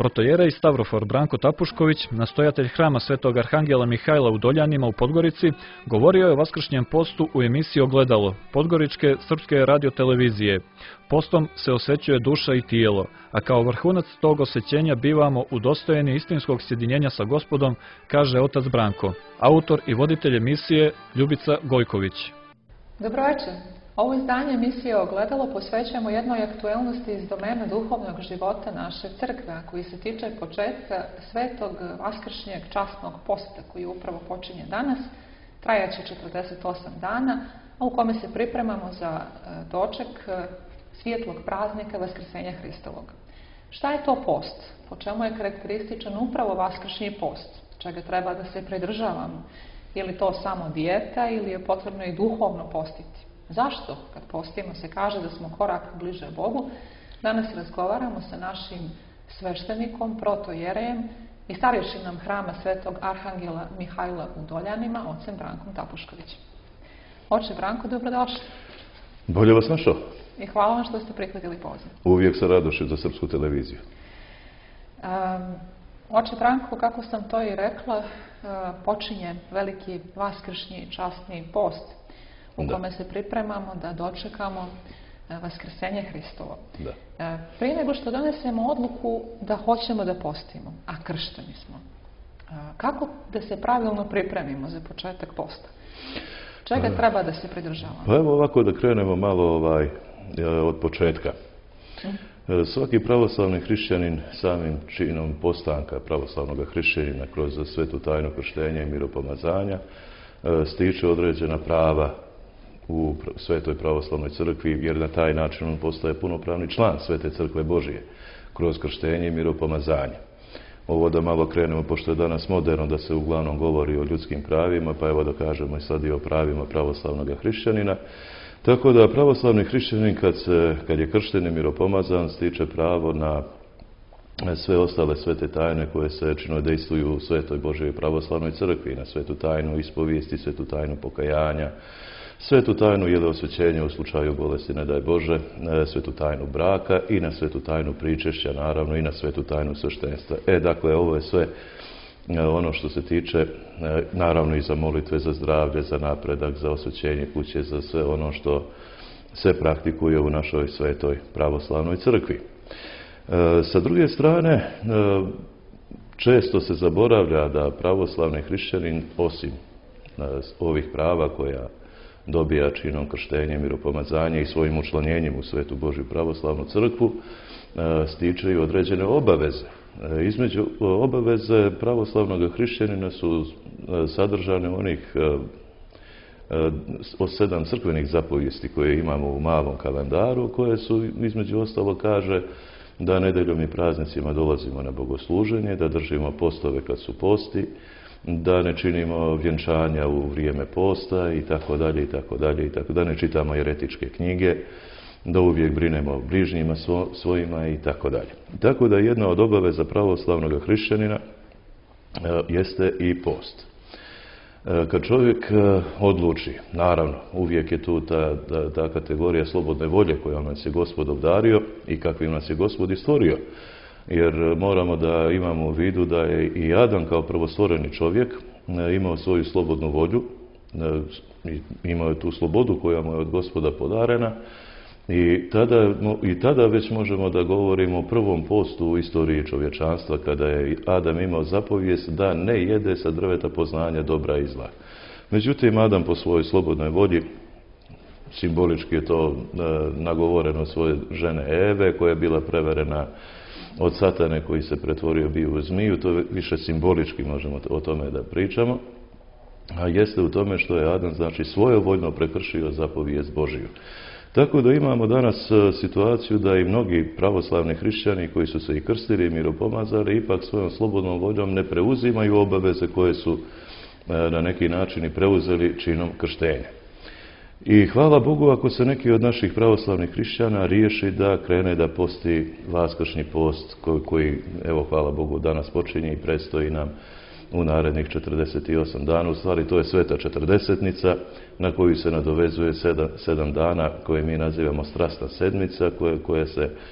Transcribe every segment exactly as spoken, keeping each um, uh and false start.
Protojerej Stavrofor Branko Tapušković, nastojatelj hrama Svetog Arhangela Mihajla u Doljanima u Podgorici, govorio je o vaskršnjem postu u emisiji Ogledalo, Podgoričke srpske radiotelevizije. Postom se osvećuje duša i tijelo, a kao vrhunac tog osvećenja bivamo udostojeni istinskog sjedinjenja sa Gospodom, kaže otac Branko, autor i voditelj emisije Ljubica Gojković. Dobro večer. Ovo izdanje emisije Ogledalo posvećujemo jednoj aktuelnosti iz domena duhovnog života naše crkve, a koji se tiče početka svetog vaskršnjeg časnog posta koji upravo počinje danas, trajaće četrdeset osam dana, a u kome se pripremamo za doček svijetlog praznika Vaskrsenja Hristovog. Šta je to post? Po čemu je karakterističan upravo vaskršnji post? Čega treba da se pridržavamo? Je li to samo dijeta ili je potrebno i duhovno postiti? Zašto, kad postimo, se kaže da smo korak bliže Bogu? Danas razgovaramo sa našim sveštenikom, protojerejem i starješinom hrama Svetog Arhangela Mihajla u Doljanima, ocem Brankom Tapuškovićem. Oče Branko, dobrodošli. Bolje vas našao. I hvala vam što ste prihvatili poziv. Uvijek sa radošću za srpsku televiziju. Um, oče Branko, kako sam to i rekla, uh, počinje veliki vaskršnji časni post u da. kome se pripremamo da dočekamo Vaskrsenje Hristovo. Da. Prije nego što donesemo odluku da hoćemo da postimo, a kršteni smo, kako da se pravilno pripremimo za početak posta? Čega a, treba da se pridržavamo? Pa evo ovako da krenemo malo ovaj, od početka. Hmm. Svaki pravoslavni hrišćanin samim činom postanka pravoslavnog hrišćanina kroz svetu tajnu krštenja i miropomazanja stiče određena prava u Svetoj pravoslavnoj crkvi, jer na taj način on postaje punopravni član Svete crkve Božije kroz krštenje i miropomazanje. Ovo da malo krenemo, pošto je danas moderno da se uglavnom govori o ljudskim pravima, pa evo da kažemo i sad i o pravima pravoslavnog hrišćanina. Tako da pravoslavni hrišćanin kad, se, kad je kršten i miropomazan stiče pravo na sve ostale svete tajne koje se čino dejstvuju u Svetoj Božjoj pravoslavnoj crkvi, na svetu tajnu ispovijesti, svetu tajnu pokajanja, svetu tajnu jelosvećenja u slučaju bolesti, ne daj Bože, svetu tajnu braka i na svetu tajnu pričešća, naravno, i na svetu tajnu sveštenstva. E, dakle, ovo je sve ono što se tiče, naravno, i za molitve, za zdravlje, za napredak, za osvećenje kuće, za sve ono što se praktikuje u našoj svetoj pravoslavnoj crkvi. Sa druge strane, često se zaboravlja da pravoslavni hrišćanin, osim ovih prava koja dobija činom krštenja, miropomazanja i svojim učlanjenjem u Svetu Božju pravoslavnu crkvu, stiče i određene obaveze. Između obaveze pravoslavnog hrišćanina su sadržane onih od sedam crkvenih zapovijesti koje imamo u malom kalendaru, koje su, između ostalo, kaže da nedeljom i praznicima dolazimo na bogosluženje, da držimo postove kad su posti, da ne činimo vjenčanja u vrijeme posta i tako dalje i tako dalje i tako da ne čitamo jeretičke knjige, da uvijek brinemo o bližnjima svojima i tako dalje. Tako da jedna od obaveza pravoslavnog hrišćanina jeste i post. Kad čovjek odluči, naravno, uvijek je tu ta, ta, ta kategorija slobodne volje kojom nas je Gospod obdario i kakvim nas je Gospod i stvorio. Jer moramo da imamo u vidu da je i Adam kao prvostvoreni čovjek imao svoju slobodnu volju, imao je tu slobodu koja mu je od Gospoda podarena i tada, i tada već možemo da govorimo o prvom postu u istoriji čovječanstva kada je Adam imao zapovijest da ne jede sa drveta poznanja dobra i zla. Međutim, Adam po svojoj slobodnoj volji, simbolički je to nagovoreno svoje žene Eve koja je bila preverena od satane koji se pretvorio bio u zmiju, to više simbolički možemo o tome da pričamo, a jeste u tome što je Adam, znači, svojevoljno prekršio zapovijest Božiju. Tako da imamo danas situaciju da i mnogi pravoslavni hrišćani koji su se i krstili i miropomazali ipak svojom slobodnom voljom ne preuzimaju obaveze koje su na neki način i preuzeli činom krštenja. I hvala Bogu ako se neki od naših pravoslavnih hrišćana riješi da krene da posti vaskršnji post koji, koji, evo hvala Bogu, danas počinje i predstoji nam u narednih četrdeset osam dana. U stvari to je sveta četrdesetnica na koju se nadovezuje sedam, sedam dana koje mi nazivamo strasna sedmica, koje, koje se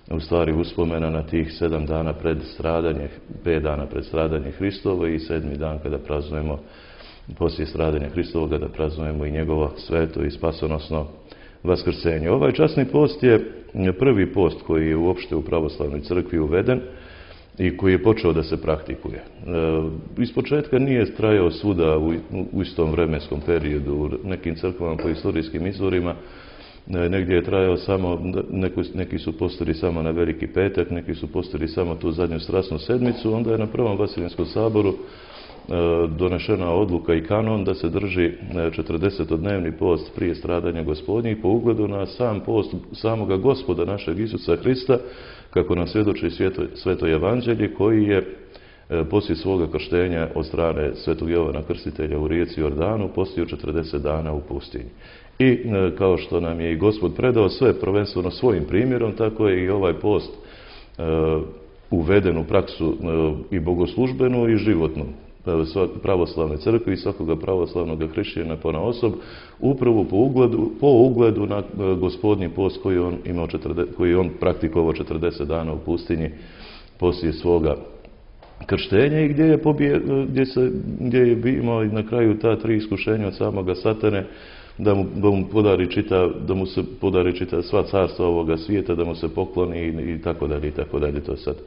u stvari uspomena na tih sedam dana pred stradanje, pet dana pred stradanje Hristovo i sedmi dan kada praznujemo poslije stradanja Hristovoga, da praznujemo i njegovo sveto i spasonosno vaskrsenje. Ovaj časni post je prvi post koji je uopšte u pravoslavnoj crkvi uveden i koji je počeo da se praktikuje. E, ispočetka nije trajao svuda u, u istom vremenskom periodu, u nekim crkvama po historijskim izvorima, e, negdje je trajao samo, neki, neki su postili samo na Veliki petak, neki su postili samo tu zadnju strasnu sedmicu, onda je na Prvom Vasilinskom saboru donešena odluka i kanon da se drži četrdesetodnevni post prije stradanja Gospodnjih po ugledu na sam post samoga Gospoda našeg Isusa Hrista, kako nam svjedoči sveto, sveto evanđelje, koji je poslije svoga krštenja od strane svetog Jovana Krstitelja u rijeci Jordanu postio četrdeset dana u pustinji. I kao što nam je i Gospod predao sve prvenstveno svojim primjerom, tako je i ovaj post uveden u praksu i bogoslužbenu i životnu pravoslavne crkve i svakoga pravoslavnog hrišćanina ponaosob, upravo po ugledu, po ugledu na Gospodnji post koji on imao četrdeset, koji on praktikovao četrdeset dana u pustinji poslije svoga krštenja i gdje je, pobije, gdje se, gdje je imao na kraju ta tri iskušenja od samoga Satane, da mu, da mu podari čita, da mu se podari čita sva carstva ovoga svijeta, da mu se pokloni i, i tako dalje i tako dalje. To je sad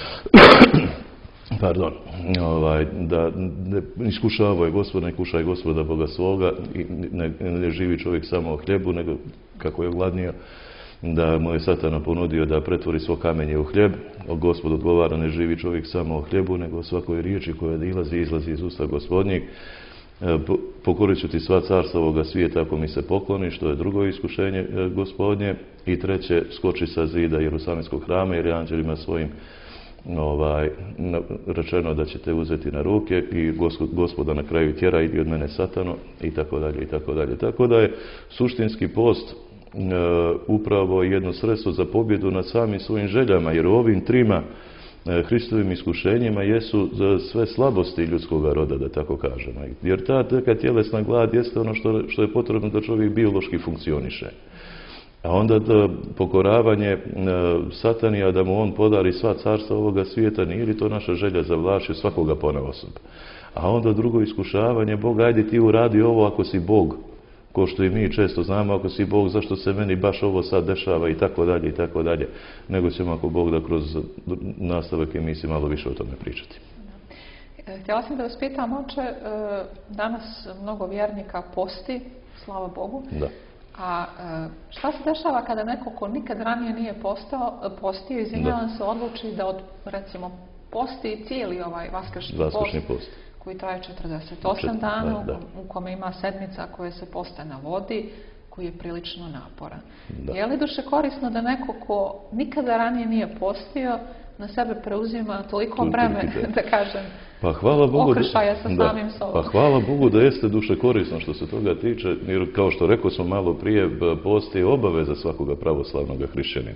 pardon, ovaj, da ne iskušavaju Gospoda, ne kušaj Gospoda Boga svoga i ne, ne živi čovjek samo o hljebu, nego kako je gladnio, da mu je Satana ponudio da pretvori svo kamenje u hljeb. Gospod odgovara, ne živi čovjek samo o hljebu, nego o svakoj riječi koja ilazi i izlazi iz usta Gospodnjeg. Pokorit ću ti sva carstva ovoga svijeta ako mi se pokloniš, to je drugo iskušenje Gospodnje. I treće, skoči sa zida Jerusalimskog hrama jer je anđelima svojim ovaj, rečeno da ćete uzeti na ruke i Gospoda na kraju tjera, idi od mene Satano i tako dalje i tako dalje. Tako da je suštinski post e, upravo jedno sredstvo za pobjedu nad samim svojim željama, jer u ovim trima e, Hristovim iskušenjima jesu sve slabosti ljudskog roda, da tako kažemo. Jer ta neka tjelesna glad jeste ono što, što je potrebno da čovjek biološki funkcioniše. A onda da pokoravanje e, Satanija, da mu on podari sva carstva ovoga svijeta, nije li to naša želja za vlašću svakoga ponaosob? A onda drugo iskušavanje, Bog, ajde ti uradi ovo ako si Bog, ko što i mi često znamo, ako si Bog, zašto se meni baš ovo sad dešava i tako dalje i tako dalje. Nego ćemo, ako Bog, da kroz nastavak emisije malo više o tome pričati. Htjela sam da vas pitam, oče, danas mnogo vjernika posti, slava Bogu. Da. A šta se dešava kada neko ko nikad ranije nije postao, postio i iznimljavan se odluči da od, recimo, posti cijeli ovaj vaskršnji post, post koji traje četrdeset osam Čet, dana, da, da. u kome ima sedmica koje se poste na vodi, koji je prilično naporan. Da. Je li duše korisno da neko ko nikada ranije nije postio na sebe preuzima toliko breme, da kažem, pa hvala Bogu, okršaja sa da, samim sobom? Pa hvala Bogu da jeste duše korisno što se toga tiče, jer kao što rekao smo malo prije, postoji obaveza svakoga pravoslavnog hrišćanina.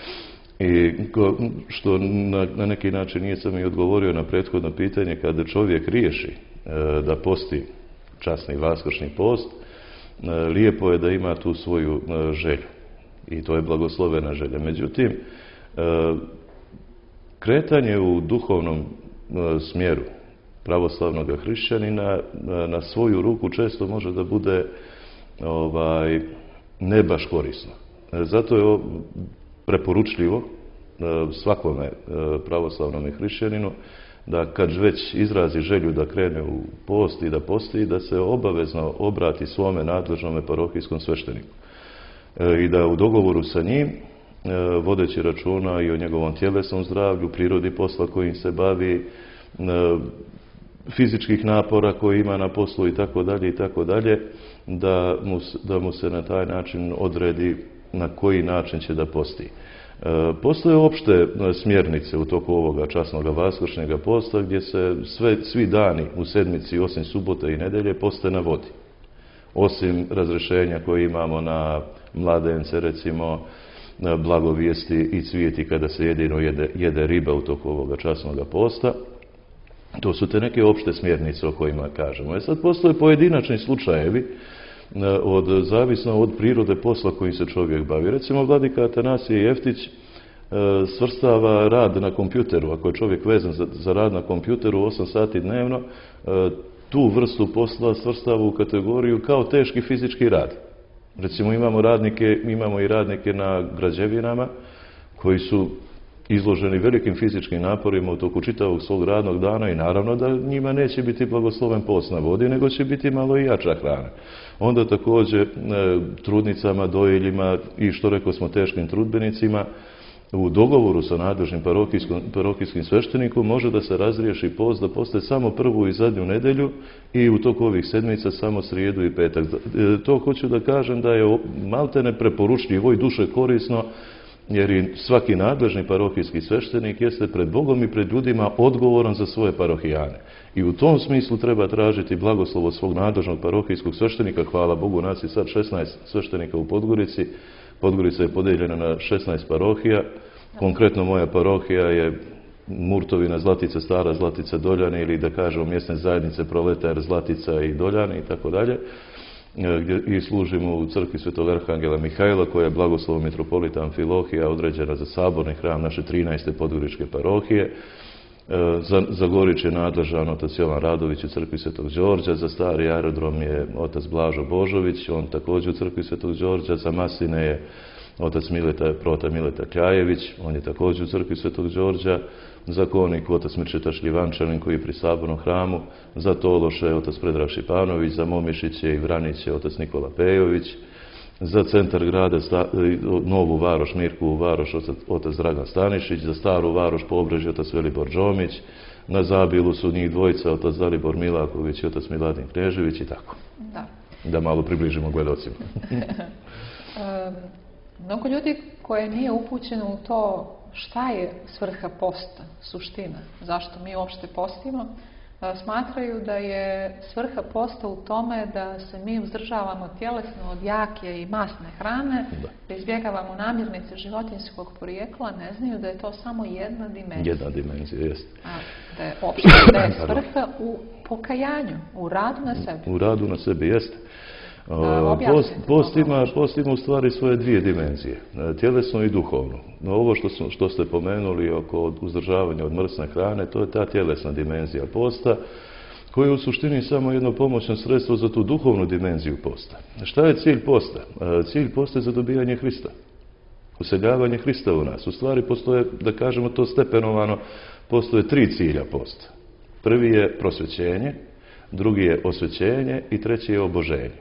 I što na, na neki način nije sam i odgovorio na prethodno pitanje, kada čovjek riješi e, da posti časni vaskršnji post, e, lijepo je da ima tu svoju e, želju. I to je blagoslovena želja. Međutim, e, kretanje u duhovnom e, smjeru pravoslavnog hrišćanina na, na svoju ruku često može da bude ovaj, ne baš korisno. E, zato je o, preporučljivo svakome pravoslavnom hrišćaninu da kad već izrazi želju da krene u post i da posti, da se obavezno obrati svome nadležnome parohijskom svešteniku i da u dogovoru sa njim, vodeći računa i o njegovom tjelesnom zdravlju, prirodi posla kojim se bavi, fizičkih napora koje ima na poslu i tako dalje i tako dalje, da mu, da mu se na taj način odredi na koji način će da posti. E, postoje opšte smjernice u toku ovoga časnog vaskršnjega posta gdje se sve, svi dani u sedmici osim subote i nedelje poste na vodi. Osim razrešenja koje imamo na mladence, recimo na blagovijesti i cvijeti kada se jedino jede, jede riba u toku ovoga časnog posta. To su te neke opšte smjernice o kojima kažemo. E sad postoje pojedinačni slučajevi od, zavisno od prirode posla kojim se čovjek bavi. Recimo, vladika Atanasije Jeftić svrstava rad na kompjuteru. Ako je čovjek vezan za, za rad na kompjuteru osam sati dnevno, tu vrstu posla svrstava u kategoriju kao teški fizički rad. Recimo imamo radnike, imamo i radnike na građevinama koji su izloženi velikim fizičkim naporima u toku čitavog svog radnog dana i naravno da njima neće biti blagosloven post na vodi, nego će biti malo i jača hrana. Onda također e, trudnicama, dojiljima i što rekao smo teškim trudbenicima, u dogovoru sa nadležnim parohijskim sveštenikom može da se razriješi post da postoje samo prvu i zadnju nedjelju i u toku ovih sedmica samo srijedu i petak. E, to hoću da kažem da je maltene preporučljivo i duše korisno, jer i svaki nadležni parohijski sveštenik jeste pred Bogom i pred ljudima odgovoran za svoje parohijane. I u tom smislu treba tražiti blagoslov od svog nadležnog parohijskog sveštenika. Hvala Bogu, nas je sad šesnaest sveštenika u Podgorici. Podgorica je podijeljena na šesnaest parohija. Konkretno moja parohija je Murtovina, Zlatica, Stara Zlatica, Doljani ili da kažemo mjesne zajednice Proletar, Zlatica i Doljani i tako dalje. Gdje i služimo u crkvi Svetog Arhangela Mihajla, koja je blagoslovom metropolita Amfilohija određena za saborni hram naše trinaeste podgoričke parohije. Za, za Gorič je nadležan otac Jovan Radović u crkvi Svetog Đorđa, za stari aerodrom je otac Blažo Božović, on također u crkvi Svetog Đorđa, za Masline je otac Mileta, prota Mileta Kljajević, on je također u crkvi Svetog Đorđa, za Konik otac Mirčeta Šljivančanin koji je pri sabornom hramu, za Tološe je otac Predrag Šipanović, za Momišiće i Vraniće otac Nikola Pejović, za centar grada sta, Novu Varoš, Mirkovu Varoš otac, otac Dragan Stanišić, za Staru Varoš Pobrežje otac Velibor Džomić, na Zabilu su njih dvojica, otac Dalibor Milaković i otac Miladin Knežević i tako. Da, da malo približimo gledocima. Mnogo ljudi koje nije upućeno u to šta je svrha posta, suština, zašto mi uopšte postimo, smatraju da je svrha posta u tome da se mi uzdržavamo tjelesno od jake i masne hrane, da, da izbjegavamo namirnice životinjskog porijekla, ne znaju da je to samo jedna dimenzija. Jedna dimenzija, jest. A da je opšte, da je svrha u pokajanju, u radu na sebi. U radu na sebi, jeste. Post, post, ima, post ima u stvari svoje dvije dimenzije, tjelesno i duhovno. No, ovo što, su, što ste pomenuli oko uzdržavanja od mrsne hrane, to je ta tjelesna dimenzija posta, koja je u suštini samo jedno pomoćno sredstvo za tu duhovnu dimenziju posta. Šta je cilj posta? Cilj posta je zadobijanje Hrista. Useljavanje Hrista u nas. U stvari postoje, da kažemo to stepenovano, postoje tri cilja posta. Prvi je prosvećenje, drugi je osvećenje i treći je oboženje.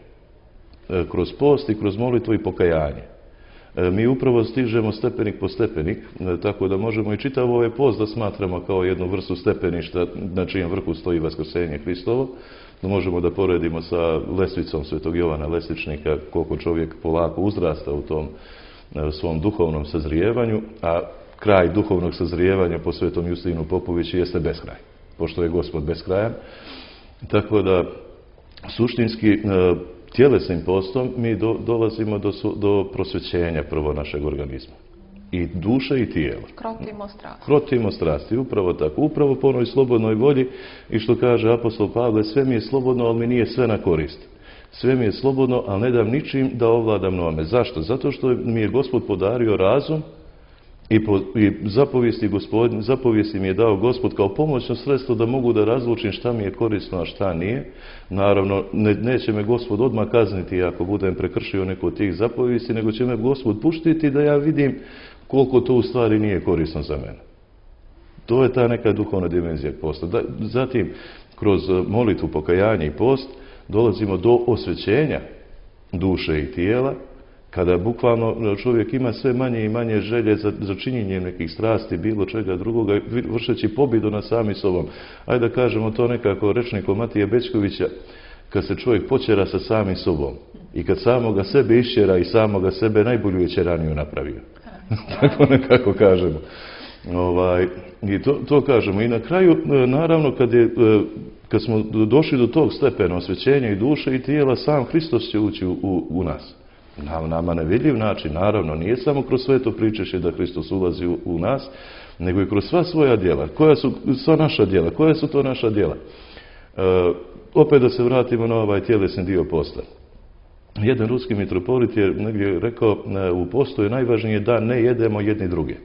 Kroz post i kroz molitvu i pokajanje. Mi upravo stižemo stepenik po stepenik, tako da možemo i čitav ovaj post da smatramo kao jednu vrstu stepeništa na čijem vrhu stoji vaskrsenje Hristovo. Da možemo da poredimo sa lestvicom Svetog Jovana Lesvičnika, koliko čovjek polako uzrasta u tom svom duhovnom sazrijevanju, a kraj duhovnog sazrijevanja po Svetom Justinu Popoviću jeste beskraj, pošto je Gospod beskrajan. Tako da suštinski tjelesnim postom mi do, dolazimo do, do prosvećenja prvo našeg organizma. I duše i tijela. Krotimo strasti. Krotimo strasti, upravo tako. Upravo po onoj slobodnoj volji i što kaže apostol Pavle, sve mi je slobodno, ali mi nije sve na korist. Sve mi je slobodno, ali ne dam ničim da ovladam nome. Zašto? Zato što mi je Gospod podario razum i, po, i zapovijesti, gospodin, zapovijesti mi je dao Gospod kao pomoćno sredstvo da mogu da razlučim šta mi je korisno, a šta nije. Naravno, ne, neće me Gospod odmah kazniti ako budem prekršio neko od tih zapovijesti, nego će me Gospod puštiti da ja vidim koliko to u stvari nije korisno za mene. To je ta neka duhovna dimenzija posta. Da, zatim, kroz molitvu, pokajanje i post, dolazimo do osvećenja duše i tijela, kada bukvalno čovjek ima sve manje i manje želje za, za činjenje nekih strasti, bilo čega drugoga, vršeći pobjedu nad sami sobom. Ajde da kažemo to nekako rečnikom Matije Bećkovića, kad se čovjek počera sa samim sobom i kad samoga sebe išćera i samoga sebe najbolju večeraniju napravio. Tako nekako kažemo. Ovaj, I to, to kažemo. I na kraju, naravno, kad, je, kad smo došli do tog stepena osvećenja i duše i tijela, sam Hristos će ući u, u, u nas. Na nama nevidljiv način, naravno, nije samo kroz sveto pričešće da Hristos ulazi u, u nas, nego i kroz sva svoja djela. Koja su sva naša djela? Koja su to naša djela? E, opet da se vratimo na ovaj tjelesni dio posta. Jedan ruski mitropolit je negdje rekao, u postu je najvažnije da ne jedemo jedni druge.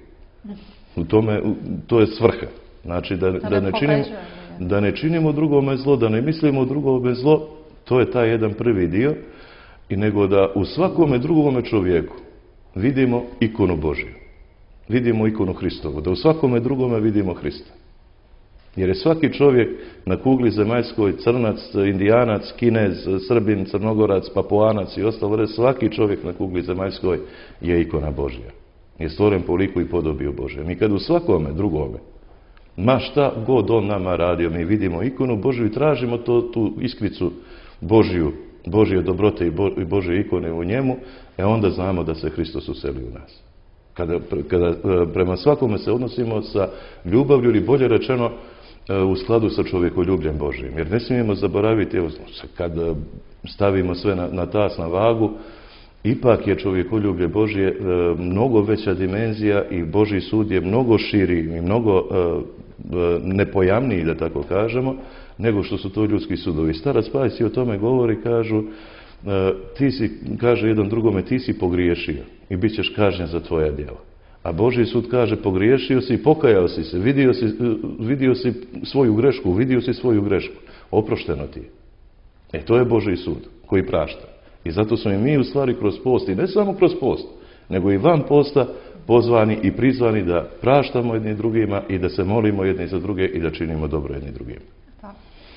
U tome, to je svrha. Znači da, da, ne činimo, da ne činimo drugome zlo, da ne mislimo drugome zlo, to je taj jedan prvi dio, i nego da u svakome drugome čovjeku vidimo ikonu Božju. Vidimo ikonu Hristovu, da u svakome drugome vidimo Hrista. Jer je svaki čovjek na kugli zemaljskoj, Crnac, Indijanac, Kinez, Srbin, Crnogorac, Papuanac i ostalo, svaki čovjek na kugli zemaljskoj je ikona Božja. Je stvoren po liku i podobiju Božjem. I kad u svakome drugome, ma šta god on nama radio, mi vidimo ikonu Božju i tražimo to, tu iskricu Božju, Božje dobrote i Božje ikone u njemu, e onda znamo da se Hristos useli u nas. Kada, kada prema svakome se odnosimo sa ljubavlju, ili bolje rečeno u skladu sa čovjekoljubljem Božjim. Jer ne smijemo zaboraviti, evo, kad stavimo sve na, na tas, na vagu, ipak je čovjekoljublje Božje mnogo veća dimenzija i Božji sud je mnogo širi i mnogo nepojamniji, da tako kažemo, nego što su to ljudski sudovi. Starac Pajsi o tome govori, kažu, ti si, kaže jedan drugome, ti si pogriješio i bit ćeš kažnjen za tvoja djela. A Božji sud kaže, pogriješio si i pokajao si se, vidio si, vidio si svoju grešku, vidio si svoju grešku, oprošteno ti je. E, to je Božji sud koji prašta. I zato smo i mi u stvari kroz post, i ne samo kroz post, nego i van posta pozvani i prizvani da praštamo jedni drugima i da se molimo jedni za druge i da činimo dobro jedni drugima. Da.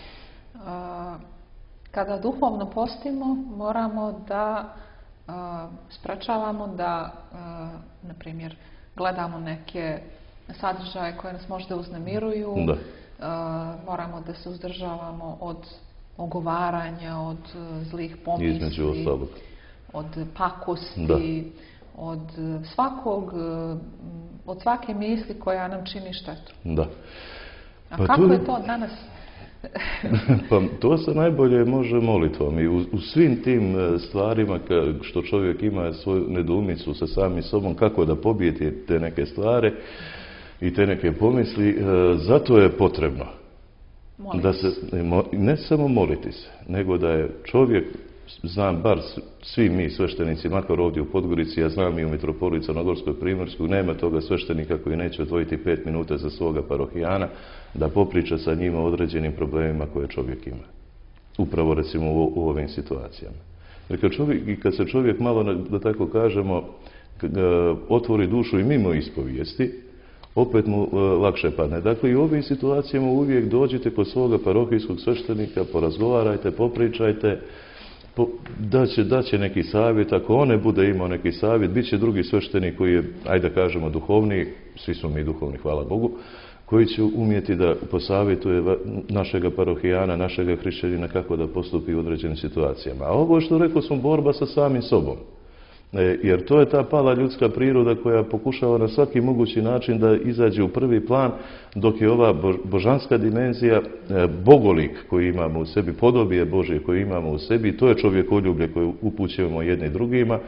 Kada duhovno postimo, moramo da sprečavamo da, na primjer, gledamo neke sadržaje koje nas možda uznemiruju, da. Moramo da se uzdržavamo od ogovaranja, od zlih pomisli, od pakosti, da. od svakog, od svake misli koja nam čini štetu. Da. Pa A kako tu... je to danas? Pa to se najbolje može molitvom i u, u svim tim stvarima što čovjek ima svoju nedoumicu sa samim sobom, kako da pobijeti te neke stvari i te neke pomisli, zato je potrebno moliti da se, ne samo moliti se, nego da je čovjek, znam bar svi mi sveštenici, makar ovdje u Podgorici, ja znam i u Mitropoliji Crnogorskoj Primorskoj, nema toga sveštenika koji neće odvojiti pet minuta za svoga parohijana da popriča sa njima o određenim problemima koje čovjek ima. Upravo recimo u, u ovim situacijama. Jer kad, čovjek, i kad se čovjek malo, da tako kažemo, otvori dušu i mimo ispovijesti, opet mu lakše padne. Dakle, i u ovim situacijama uvijek dođite kod svoga parohijskog sveštenika, porazgovarajte, popričajte, daće, daće neki savjet, ako on ne bude imao neki savjet, bit će drugi sveštenik koji je, ajde da kažemo, duhovni, svi smo mi duhovni, hvala Bogu, koji će umjeti da posavjetuje našega parohijana, našega hrišćanina kako da postupi u određenim situacijama. A ovo što rekao smo, borba sa samim sobom. Jer to je ta pala ljudska priroda koja pokušava na svaki mogući način da izađe u prvi plan, dok je ova božanska dimenzija, bogolik koji imamo u sebi, podobije Božje koje imamo u sebi, to je čovjekoljublje koje upućujemo jedni drugima.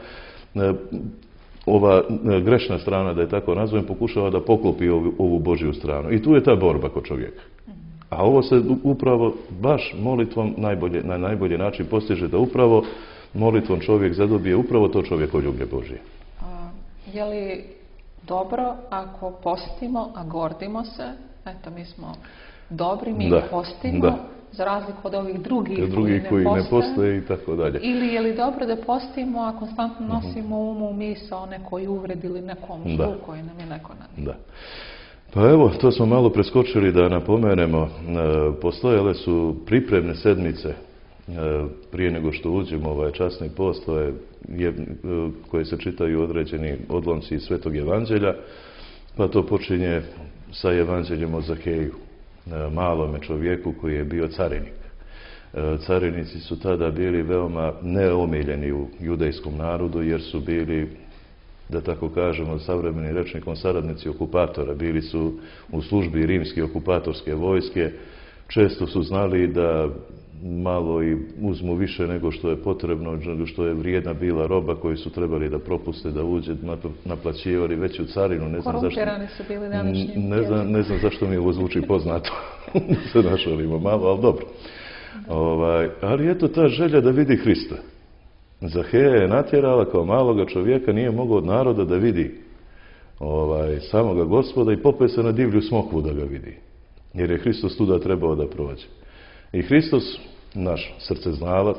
Ova grešna strana, da je tako nazovem, pokušava da poklopi ovu, ovu Božju stranu. I tu je ta borba kod čovjeka. A ovo se upravo baš molitvom najbolje, na najbolji način postiže, da upravo molitvom čovjek zadobije upravo to čovjekoljublje Božje. A, je li dobro ako postimo, a gordimo se, eto mi smo dobri, mi da, postimo, da. Za razliku od ovih drugih, drugih koji, koji ne postoje i tako dalje. Ili je li dobro da postimo, a konstantno nosimo uh-huh. umu misao nekoj uvredili nekom zlu da. Koji nam je neko nanio. Da. Pa evo, to smo malo preskočili da napomenemo, postojale su pripremne sedmice prije nego što uđemo ovaj časni post, je, je, koje se čitaju određeni odlomci iz Svetog Evanđelja, pa to počinje sa Evanđeljem o Zaheju, malome čovjeku koji je bio carinik. Carinici su tada bili veoma neomiljeni u judejskom narodu, jer su bili, da tako kažemo, savremenim rečnikom, saradnici okupatora. Bili su u službi rimske okupatorske vojske, često su znali da malo i uzmu više nego što je potrebno, nego što je vrijedna bila roba koju su trebali da propuste da uđe, naplaćivali veću carinu. Ne znam zašto, su bili današnji ne znam, ne znam zašto mi ovo zvuči poznato. Se našalimo malo, ali dobro. Ovaj, ali eto ta želja da vidi Hrista. Zaheja je natjerala kao maloga čovjeka, nije mogao od naroda da vidi ovaj, samoga Gospoda i popeo se na divlju smokvu da ga vidi. Jer je Hristos tuda trebao da prođe. I Hristos, naš srceznalac,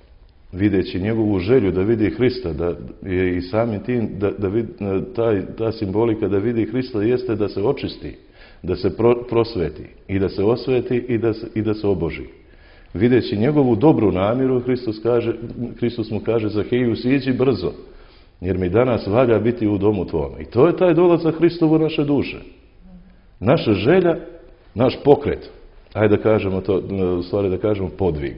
videći njegovu želju da vidi Hrista, da je i samim tim, da, da vid, taj, ta simbolika da vidi Hrista jeste da se očisti, da se pro, prosveti i da se osveti i da se, i da se oboži. Videći njegovu dobru namjeru, Hristos, kaže, Hristos mu kaže: Zaheju, siđi brzo, jer mi danas valja biti u domu tvome. I to je taj dolazak Hristovu u naše duše. Naša želja, naš pokret, ajde da kažemo to, u stvari da kažemo podvig.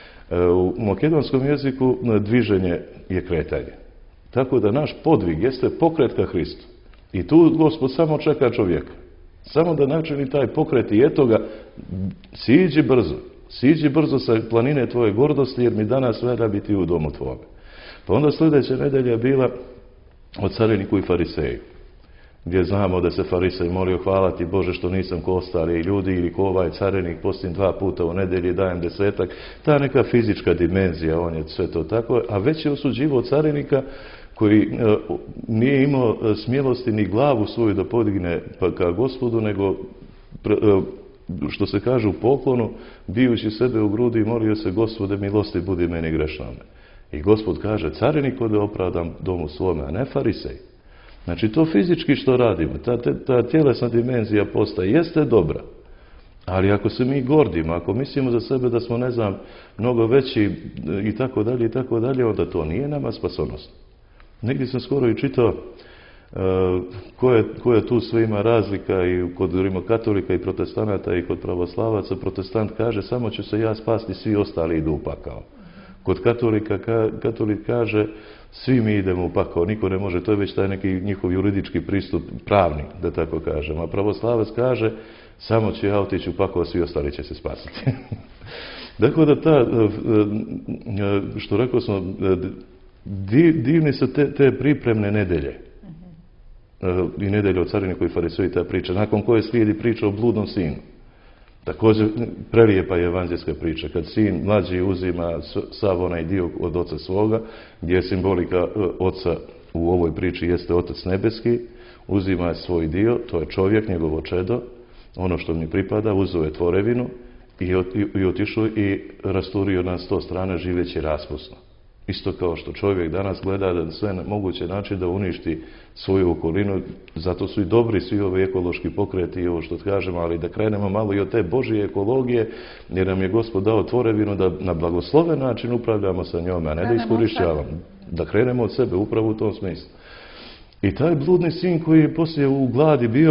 U makedonskom jeziku dviženje je kretanje. Tako da naš podvig jeste pokret ka Hristu. I tu Gospod samo čeka čovjeka. Samo da načini taj pokret i eto ga, siđi brzo. Siđi brzo sa planine tvoje gordosti, jer mi danas valja biti u domu tvome. Pa onda sljedeća nedelja je bila o cariniku i fariseju, gdje znamo da se farisej molio: hvala ti Bože što nisam ko ostali ljudi ili ko ovaj carinik, postim dva puta u nedelji, dajem desetak. Ta neka fizička dimenzija, on je sve to tako, a već je osuđivao carinika koji e, nije imao smjelosti ni glavu svoju da podigne pa ka Gospodu, nego pre, e, što se kaže u poklonu, bijući sebe u grudi, molio se: Gospode, milosti budi meni grešnome. I Gospod kaže: cariniku da opravdam domu svome, a ne farisej. Znači to fizički što radimo, ta, ta tjelesna dimenzija postaje, jeste dobra. Ali ako se mi gordimo, ako mislimo za sebe da smo, ne znam, mnogo veći i tako dalje i tako dalje, onda to nije nama spasonosno. Negdje sam skoro i čitao uh, koja ko je tu sve ima razlika i kod rimokatolika i protestanata i kod pravoslavaca. Protestant kaže: samo ću se ja spasti, svi ostali idu u pakao. Kod katolika, ka, katolik kaže: svi mi idemo u pakao, niko ne može, to je već taj neki njihov juridički pristup, pravni, da tako kažem. A pravoslavac kaže: samo ću ja otići u pakao, svi ostali će se spasiti. Dakle, da ta, što rekao smo, divni su te, te pripremne nedelje. I nedelje o cariniku i fariseju, ta priča, nakon koje slijedi priča o bludnom sinu. Također prelijepa je evanđelska priča, kad sin mlađi uzima sav onaj dio od oca svoga, gdje je simbolika oca u ovoj priči jeste Otac nebeski, uzima svoj dio, to je čovjek, njegovo čedo, ono što mi pripada, uzeo je tvorevinu i, i, i otišao i rasturio na sto strana živeći raspusno. Isto kao što čovjek danas gleda da sve na moguće način da uništi svoju okolinu, zato su i dobri svi ovi ekološki pokreti i ovo što kažemo, ali da krenemo malo i od te Božje ekologije, jer nam je Gospod dao tvorevinu da na blagosloven način upravljamo sa njome, a ne da iskorišćavamo. Da krenemo od sebe upravo u tom smislu. I taj bludni sin koji je poslije u gladi bio,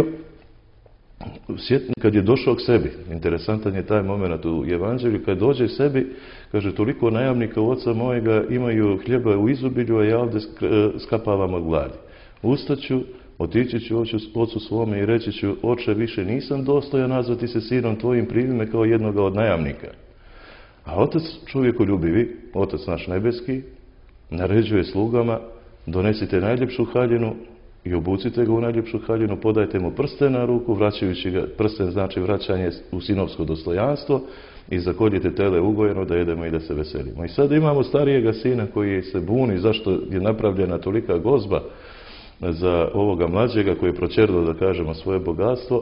kad je došao k sebi, interesantan je taj moment u evanđelju, kad dođe k sebi, kaže: toliko najamnika u oca mojega imaju hljeba u izobilju, a ja ovdje skapavam od gladi. Ustaću, otići ću ocu svome i reći ću: oče, više nisam dostojan nazvati se sinom tvojim, primi me kao jednoga od najamnika. A otac čovjekoljubivi, otac naš nebeski, naređuje slugama: donesite najljepšu haljinu i obucite ga u najljepšu haljinu, podajte mu prsten na ruku, vraćajući ga, prsten znači vraćanje u sinovsko dostojanstvo, i zakoljite tele ugojeno da jedemo i da se veselimo. I sad imamo starijega sina koji se buni zašto je napravljena tolika gozba za ovoga mlađega koji je proćerdao, da kažemo, svoje bogatstvo.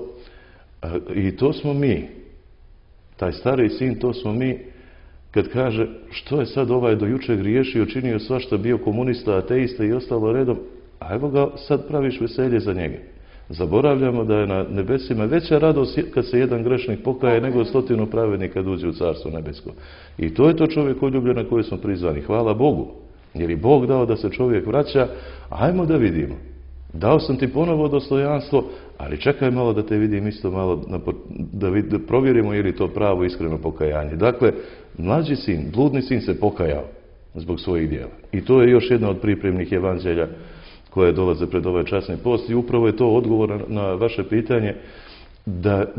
I to smo mi. Taj stariji sin, to smo mi, kad kaže: što je sad ovaj do jučer griješio, činio svašta, bio komunista, ateista i ostalo redom, a evo ga sad praviš veselje za njega. Zaboravljamo da je na nebesima veća radost kad se jedan grešnik pokaje nego stotinu pravednika kad uđe u carstvo nebesko. I to je to čovjekoljublje na koje smo prizvani. Hvala Bogu. Jer je Bog dao da se čovjek vraća. Ajmo da vidimo. Dao sam ti ponovo dostojanstvo, ali čekaj malo da te vidim isto malo, da, vid, da provjerimo je li to pravo iskreno pokajanje. Dakle, mlađi sin, bludni sin se pokajao zbog svojih djela. I to je još jedna od pripremnih evanđelja koje dolaze pred ovaj časni post, i upravo je to odgovor na vaše pitanje da e,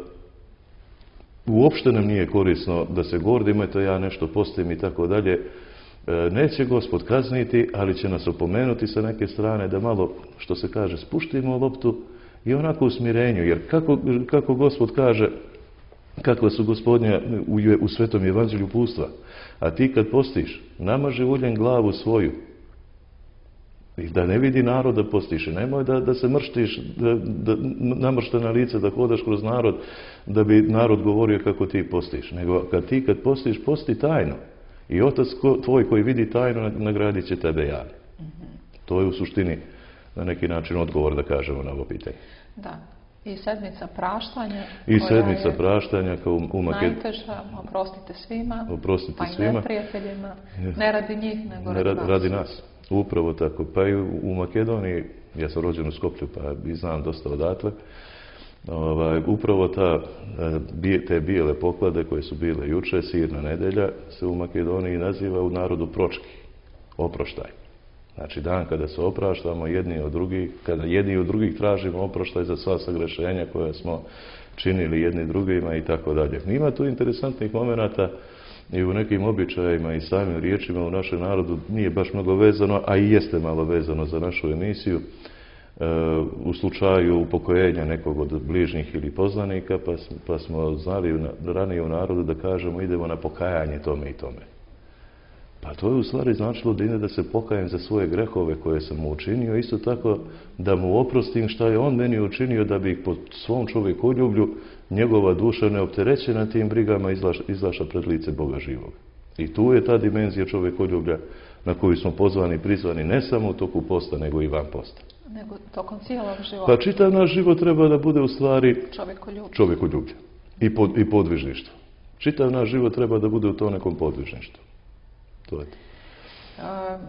uopšte nam nije korisno da se gordimo, eto ja nešto postim i tako dalje. E, neće Gospod kazniti, ali će nas opomenuti sa neke strane da malo, što se kaže, spuštimo loptu i onako u smirenju, jer kako, kako Gospod kaže, kakva su Gospodnja u, u Svetom evanđelju pustva, a ti kad postiš, namaži uljem glavu svoju I da ne vidi narod da postiš. I nemoj da, da se mrštiš, da, da namrštena lice, da hodaš kroz narod, da bi narod govorio kako ti postiš. Nego kad ti kad postiš, posti tajno. I otac ko, tvoj koji vidi tajno, nagradit će tebe javno. Mm-hmm. To je u suštini na neki način odgovor da kažemo na ovo pitanje. Da. I sedmica praštanja. I sedmica praštanja kao u Makedoniji. Najteža, oprostite svima, oprostite pa i svima. neprijateljima. Ne radi njih, nego ne radi, radi nas. Upravo tako. Pa i u Makedoniji, ja sam rođen u Skoplju, pa i znam dosta odatle, ovaj, upravo ta, te bijele poklade koje su bile juče, sirna nedelja, se u Makedoniji naziva u narodu pročki, oproštaj. Znači dan kada se opraštamo jedni od drugih, kada jedni od drugih tražimo oproštaj za sva sagrešenja koje smo činili jedni drugima i tako dalje. Ima tu interesantnih momenata i u nekim običajima i samim riječima u našem narodu nije baš mnogo vezano, a i jeste malo vezano za našu emisiju. E, u slučaju upokojenja nekog od bližnjih ili poznanika, pa, pa smo znali ranije u narodu da kažemo idemo na pokajanje tome i tome. Pa to je u stvari značilo da ide da se pokajem za svoje grehove koje sam mu učinio, isto tako da mu oprostim šta je on meni učinio da bi po svom čovjekoljublju njegova duša neopterećena tim brigama izlaša, izlaša pred lice Boga živog. I tu je ta dimenzija čovjekoljublja na koju smo pozvani i prizvani ne samo u toku posta, nego i van posta. Nego tokom cijelog života. Pa čitav naš život treba da bude u stvari čovjekoljublje. čovjekoljublje i, pod, i podvižništvo. Čitav naš život treba da bude u to nekom podvižništvu. To je to. Uh,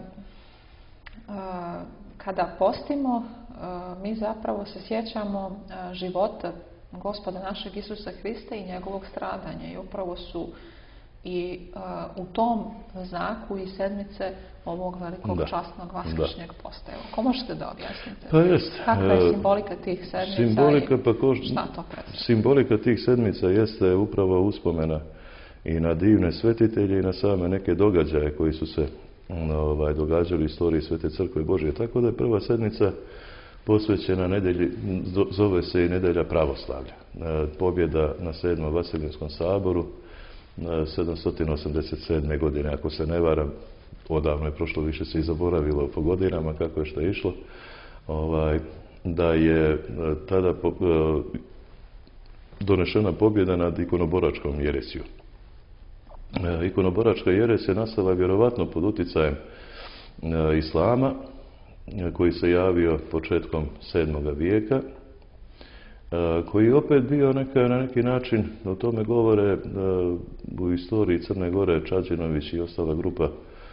uh, kada postimo, uh, mi zapravo se sjećamo uh, života Gospoda našeg Isusa Hrista i njegovog stradanja. I upravo su i uh, u tom znaku i sedmice ovog velikog da. časnog vaskršnjeg posta. Ko možete da objasnite? Pa jest. Kakva je simbolika tih sedmica simbolika, pa ko, i šta to predstavlja? Simbolika tih sedmica jeste upravo uspomena i na divne svetitelje i na same neke događaje koji su se ovaj, događali u istoriji Svete Crkve Božje. Tako da je prva sedmica posvećena nedelji, zove se i nedelja pravoslavlja. Pobjeda na sedmom Vasilinskom saboru sedamsto osamdeset sedme. godine, ako se ne varam, odavno je prošlo, više se i zaboravilo po godinama kako je što je išlo, ovaj, da je tada po, donešena pobjeda nad ikonoboračkom jeresijom. Ikonoboračka jeres je nastala vjerovatno pod uticajem islama, koji se javio početkom sedmog vijeka, koji je opet bio neka, na neki način, o tome govore u istoriji Crne Gore Čađinović i ostala grupa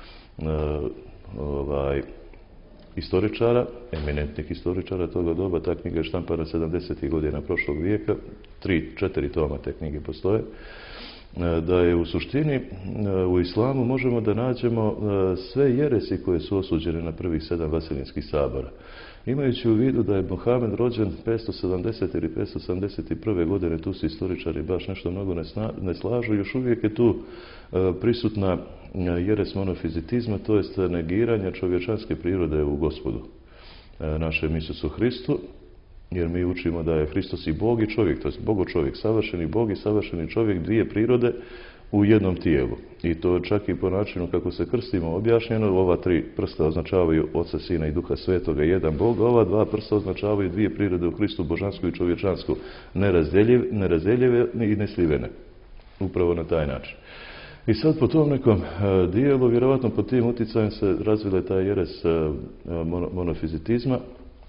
ovaj, historičara, eminentnih historičara toga doba. Ta knjiga je štampana sedamdesetih godina prošlog vijeka, tri, četiri toma te knjige postoje. Da je u suštini u islamu možemo da nađemo sve jeresi koje su osuđene na prvih sedam Vasilinskih sabora. Imajući u vidu da je Mohamed rođen petsto sedamdesete ili petsto sedamdeset prve. godine, tu se istoričari baš nešto mnogo ne, sna, ne slažu, još uvijek je tu prisutna jeres monofizitizma, to jest negiranja čovječanske prirode u Gospodu našem Isusu Hristu. Jer mi učimo da je Hristos i Bog i čovjek, to je Bogo čovjek, savršeni Bog i savršeni čovjek, dvije prirode u jednom tijelu. I to čak i po načinu kako se krstimo objašnjeno, ova tri prsta označavaju Oca, Sina i Duha Svetoga, jedan Bog, ova dva prsta označavaju dvije prirode u Hristu, božansku i čovječansku, nerazdeljive, nerazdeljive i neslivene. Upravo na taj način. I sad po tom nekom uh, dijelu, vjerovatno pod tim uticajem se razvile taj jeres uh, mono, monofizitizma,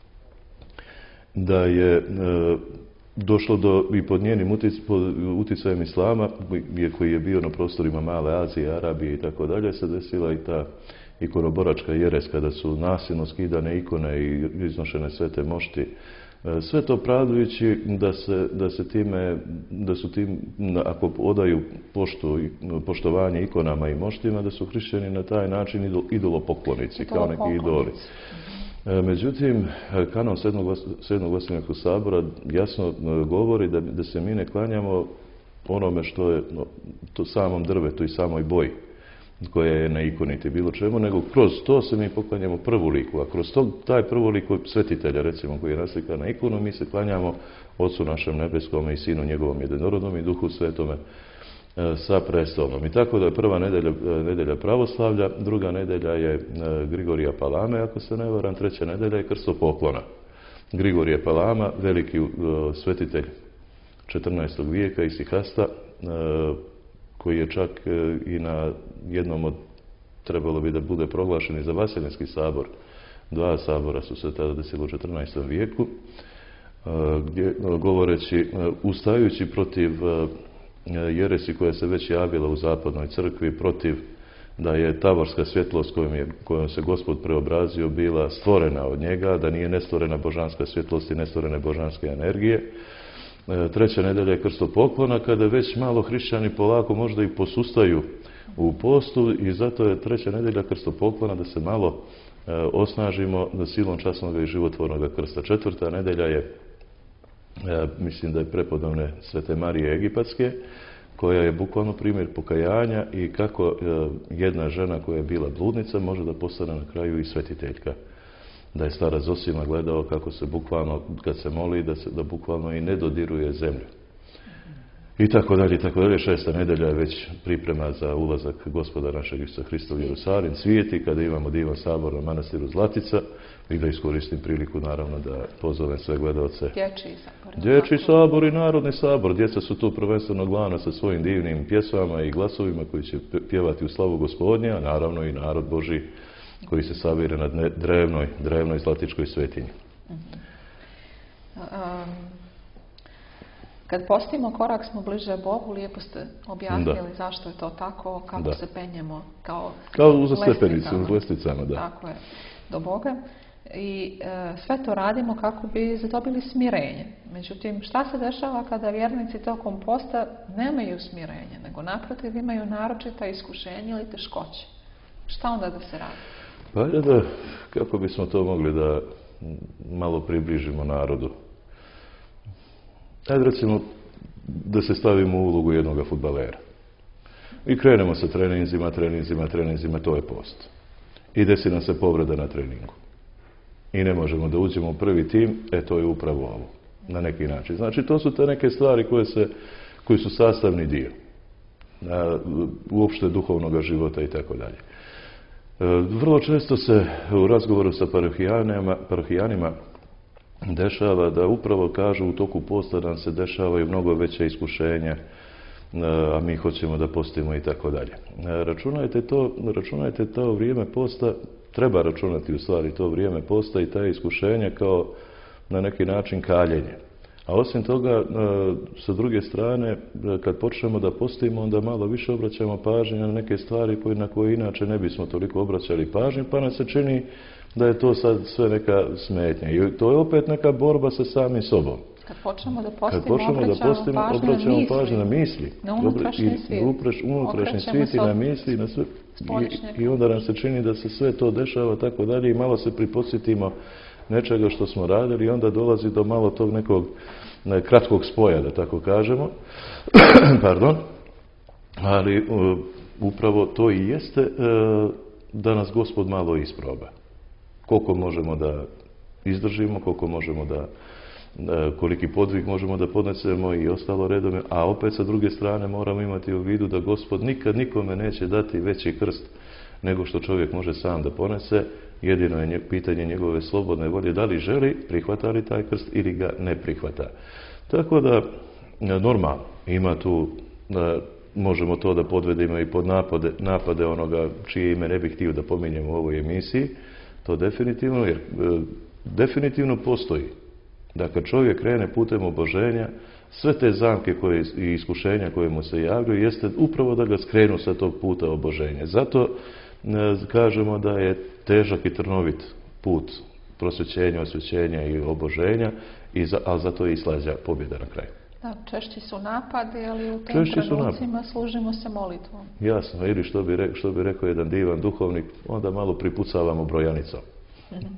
da je e, došlo do, i pod njenim utic, pod uticajem islama, koji je bio na prostorima Male Azije, Arabije i tako dalje, se desila i ta ikonoboračka jeres, kada su nasilno skidane ikone i iznošene svete mošti. E, sve to pravdujući da se, da se time, da su tim, ako odaju poštu, poštovanje ikonama i moštima, da su hrišćani na taj način idol, idolopoklonici, kao neki idoli. Međutim, kanon sedmog Vasilinskog sabora jasno govori da, da se mi ne klanjamo onome što je no, to samom drvetu i samoj boji koja je na ikoniti bilo čemu, nego kroz to se mi poklanjamo prvu liku, a kroz to, taj prvu liku svetitelja, recimo, koji je naslikan na ikonu, mi se klanjamo Otcu našem nebeskom i Sinu njegovom jednorodnom i Duhu Svetome, sa prestolom. I tako da je prva nedelja, nedelja pravoslavlja, druga nedelja je Grigorija Palame, ako se ne varam, treća nedelja je krstopoklona. Grigorije Palama, veliki svetitelj četrnaestog vijeka iz Sihasta, koji je čak i na jednom od, trebalo bi da bude proglašen i za Vaseljenski sabor. Dva sabora su se tada desilo u četrnaestom vijeku, gdje, govoreći, ustajući protiv jeresi koja se već javila u zapadnoj crkvi, protiv da je tavorska svjetlost kojom, je, kojom se Gospod preobrazio bila stvorena od njega, da nije nestvorena božanska svjetlost i nestvorene božanske energije. Treća nedelja je krstopoklona, kada već malo hrišćani polako možda i posustaju u postu, i zato je treća nedelja krstopoklona da se malo osnažimo na silom časnog i životvornog krsta. Četvrta nedelja je, mislim da je prepodobne Svete Marije Egipatske, koja je bukvalno primjer pokajanja i kako jedna žena koja je bila bludnica može da postane na kraju i svetiteljka. Da je stara Zosima gledao kako se bukvalno, kad se moli, da se da bukvalno i ne dodiruje zemlju. I tako dalje, i tako dalje. Šesta nedelja je već priprema za ulazak Gospoda našeg Isusa Hrista u Jerusalim, svijeti, kada imamo divan sabor na manastiru Zlatica, i da iskoristim priliku naravno da pozovem sve gledalce. Dječji sabor. Dječji sabor i narodni sabor. Djeca su tu prvenstveno glavna sa svojim divnim pjesmama i glasovima koji će pjevati u slavu Gospodnja, a naravno i narod Božji koji se sabire na drevnoj, drevnoj zlatičkoj svetinji. Mm-hmm. Um, kad postimo, korak smo bliže Bogu, lijepo ste objasnili da. Zašto je to tako, kako da. Se penjemo kao, kao uz stepenicu, uz lesticama, da. Tako je, do Boga. I e, sve to radimo kako bi zadobili smirenje. Međutim, šta se dešava kada vjernici tokom posta nemaju smirenje, nego naprotiv imaju naročita iskušenja ili teškoće? Šta onda da se radi? Pa je da, kako bismo to mogli da malo približimo narodu. Ajde recimo da se stavimo u ulogu jednog fudbalera. I krenemo sa treninzima, treninzima, treninzima, to je post. I desi nam se povreda na treningu. I ne možemo da uđemo u prvi tim, e to je upravo ovo. Na neki način. Znači to su te neke stvari koje, se, koji su sastavni dio. Na, uopšte duhovnog života i tako dalje. Vrlo često se u razgovoru sa parohijanima, parohijanima dešava da upravo kažu u toku posta nam se dešavaju mnogo veće iskušenja, a mi hoćemo da postimo i tako dalje. Računajte to, računajte to vrijeme posta, treba računati u stvari to vrijeme posta i ta iskušenja kao na neki način kaljenje. A osim toga, sa druge strane, kad počnemo da postimo, onda malo više obraćamo pažnju na neke stvari na koje inače ne bismo toliko obraćali pažnju, pa nam se čini da je to sad sve neka smetnja. I to je opet neka borba sa samim sobom. Kad počnemo da postimo, Kad počnemo obraćamo, da postimo, pažnju, obraćamo na pažnju na misli. Na unutrašnji svijet. Unutrašnji svijet i na misli. Na sve, i, I onda nam se čini da se sve to dešava tako dalje i malo se pripodsjetimo nečega što smo radili i onda dolazi do malo tog nekog ne, kratkog spoja, da tako kažemo. Pardon. Ali uh, upravo to i jeste uh, da nas Gospod malo isproba. Koliko možemo da izdržimo, koliko možemo da, da koliki podvig možemo da podnesemo i ostalo redom, a opet sa druge strane moramo imati u vidu da Gospod nikad nikome neće dati veći krst nego što čovjek može sam da ponese. Jedino je pitanje njegove slobodne volje da li želi, prihvata li taj krst ili ga ne prihvata. Tako da, normalno, ima tu, da možemo to da podvedemo i pod napade, napade onoga čije ime ne bih htio da pominjem u ovoj emisiji, to definitivno, jer e, definitivno postoji. Da kad čovjek krene putem oboženja, sve te zamke koje, i iskušenja koje mu se javljaju, jeste upravo da ga skrenu sa tog puta oboženja. Zato e, kažemo da je težak i trnovit put prosvećenja, osvećenja i oboženja, i za, ali zato je i slađa pobjeda na kraju. Da, češći su napadi, ali u tim trenucima služimo se molitvom. Jasno, ili što bi, rekao, što bi rekao jedan divan duhovnik, onda malo pripucavamo brojanicom. Mm-hmm.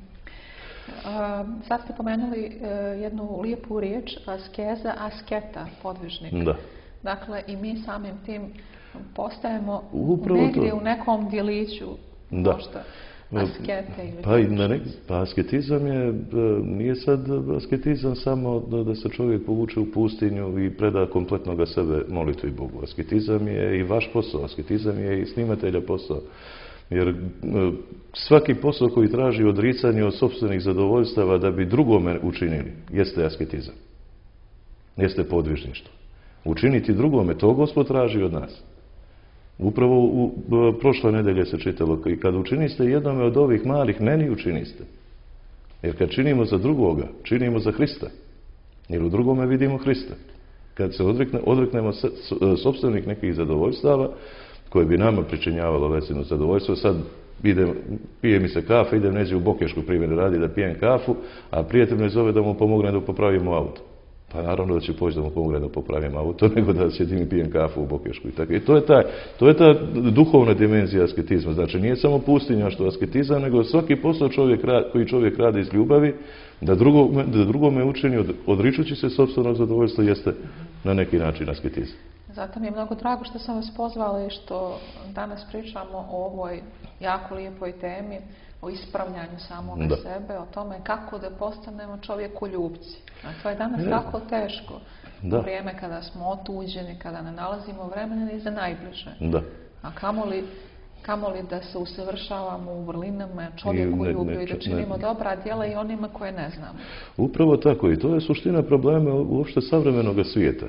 Uh, sad ste pomenuli uh, jednu lijepu riječ, askeza, asketa, podvižnik. Da. Dakle, i mi samim tim postajemo Upravo negdje to. u nekom djeliću. Da. Možda. askete ili pa, i na nek, pa asketizam je, nije sad asketizam samo da, da se čovjek povuče u pustinju i preda kompletnoga sebe molitvi Bogu. Asketizam je i vaš posao, asketizam je i snimatelja posao. Jer svaki posao koji traži odricanje od sopstvenih zadovoljstava da bi drugome učinili, jeste asketizam. Jeste podvižništvo. Učiniti drugome, to Gospod traži od nas. Upravo u, u prošle nedelje se čitalo, i kad učiniste jednome od ovih malih, meni učiniste. Jer kad činimo za drugoga, činimo za Hrista. Jer u drugome vidimo Hrista. Kad se odrekne, odreknemo sopstvenih nekih zadovoljstava, koje bi nama pričinjavalo vesino zadovoljstvo, sad idem, pije mi se kafa, idem neđe u Bokešku primjer radi da pijem kafu, a prijatelj me zove da mu pomogne da popravimo auto. Pa naravno da će poći da mu pomogne da popravimo auto, nego da sjedim i pijem kafu u Bokešku. I, tako. I to je, taj, to je ta duhovna dimenzija asketizma. Znači nije samo pustinja što asketizam, nego svaki posao čovjek, koji čovjek radi iz ljubavi, da drugome, da drugome učini od, odričući se sopstvenog zadovoljstva, jeste na neki način asketizam. Zato mi je mnogo drago što sam vas pozvala i što danas pričamo o ovoj jako lijepoj temi, o ispravljanju samoga da. sebe, o tome kako da postanemo čovjeku ljubci. A to je danas jako teško. Da. U vrijeme kada smo otuđeni, kada ne nalazimo vremena ni za najbliže. Da. A kamoli, kamoli da se usavršavamo u vrlinama čovjeku ljubi i da činimo ne, dobra djela i onima koje ne znamo. Upravo tako. I to je suština problema uopšte savremenog svijeta.